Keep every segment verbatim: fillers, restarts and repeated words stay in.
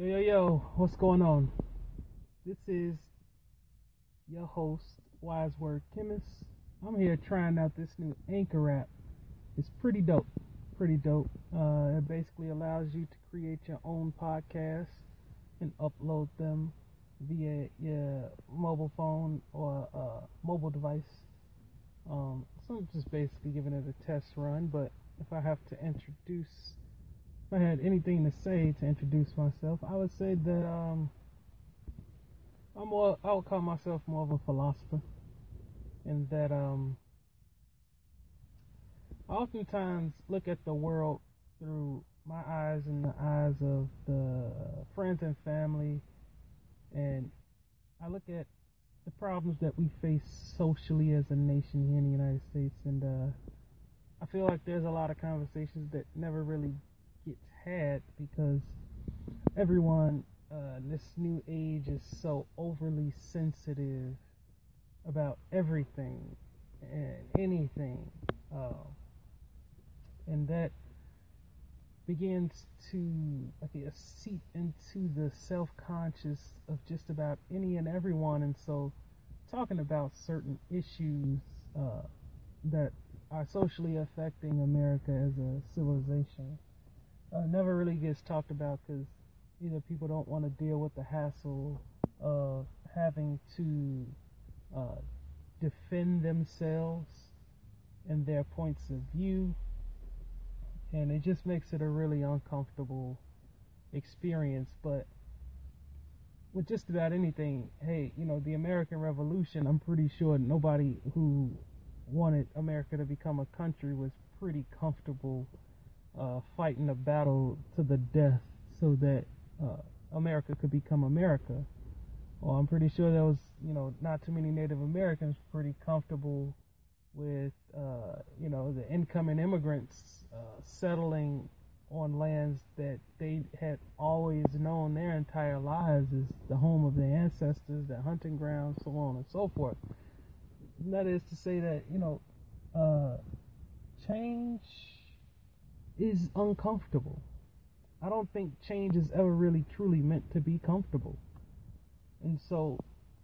Yo, yo, yo, what's going on? This is your host, Wise Word Chemist. I'm here trying out this new Anchor app. It's pretty dope. Pretty dope. Uh, it basically allows you to create your own podcast and upload them via your mobile phone or uh, mobile device. Um, so I'm just basically giving it a test run, but if I have to introduce If I had anything to say to introduce myself, I would say that um, I'm more, I would call myself more of a philosopher, and that um, I oftentimes look at the world through my eyes and the eyes of the friends and family, and I look at the problems that we face socially as a nation here in the United States, and uh, I feel like there's a lot of conversations that never really gets had because everyone uh, in this new age is so overly sensitive about everything and anything, uh, and that begins to I guess seep into the self-conscious of just about any and everyone. And so talking about certain issues uh, that are socially affecting America as a civilization Uh, never really gets talked about because either people don't want to deal with the hassle of having to uh, defend themselves and their points of view, and it just makes it a really uncomfortable experience. But with just about anything, hey, you know, the American Revolution, I'm pretty sure nobody who wanted America to become a country was pretty comfortable Uh, fighting a battle to the death so that uh, America could become America. Well, I'm pretty sure there was, you know, not too many Native Americans pretty comfortable with, uh, you know, the incoming immigrants uh, settling on lands that they had always known their entire lives as the home of their ancestors, their hunting grounds, so on and so forth. And that is to say that, you know, uh, change is uncomfortable. I don't think change is ever really truly meant to be comfortable. And so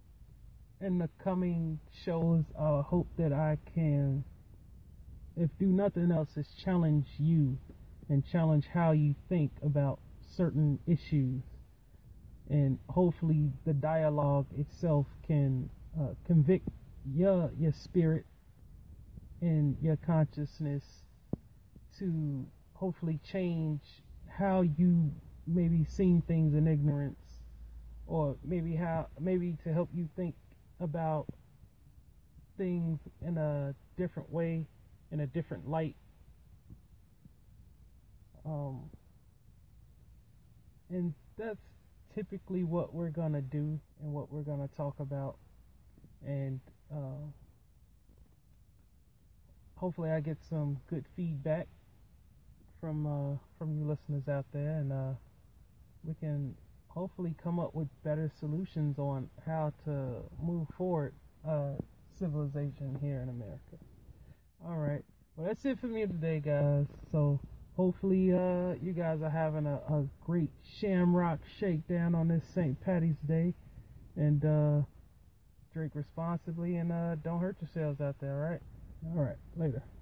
in the coming shows, I hope that I can, if do nothing else, is challenge you and challenge how you think about certain issues. And hopefully the dialogue itself can uh, convict your your spirit and your consciousness to hopefully change how you maybe seen things in ignorance, or maybe how maybe to help you think about things in a different way, in a different light. Um, and that's typically what we're gonna do and what we're gonna talk about. And uh, hopefully I get some good feedback from uh, from you listeners out there, and uh, we can hopefully come up with better solutions on how to move forward uh, civilization here in America. All right, well, that's it for me today, guys. So hopefully uh, you guys are having a, a great Shamrock Shakedown on this Saint Patty's Day, and uh, drink responsibly, and uh, don't hurt yourselves out there. All right, all right, later.